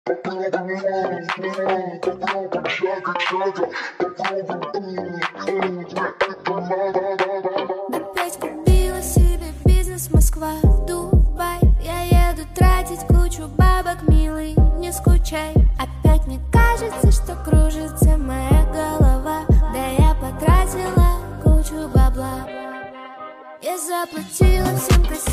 Опять купила себе бизнес Москва, Дубай. Я еду тратить кучу бабок, милый, не скучай. Опять мне кажется, что кружится моя голова. Да я потратила кучу бабла. Я заплатила всем красивым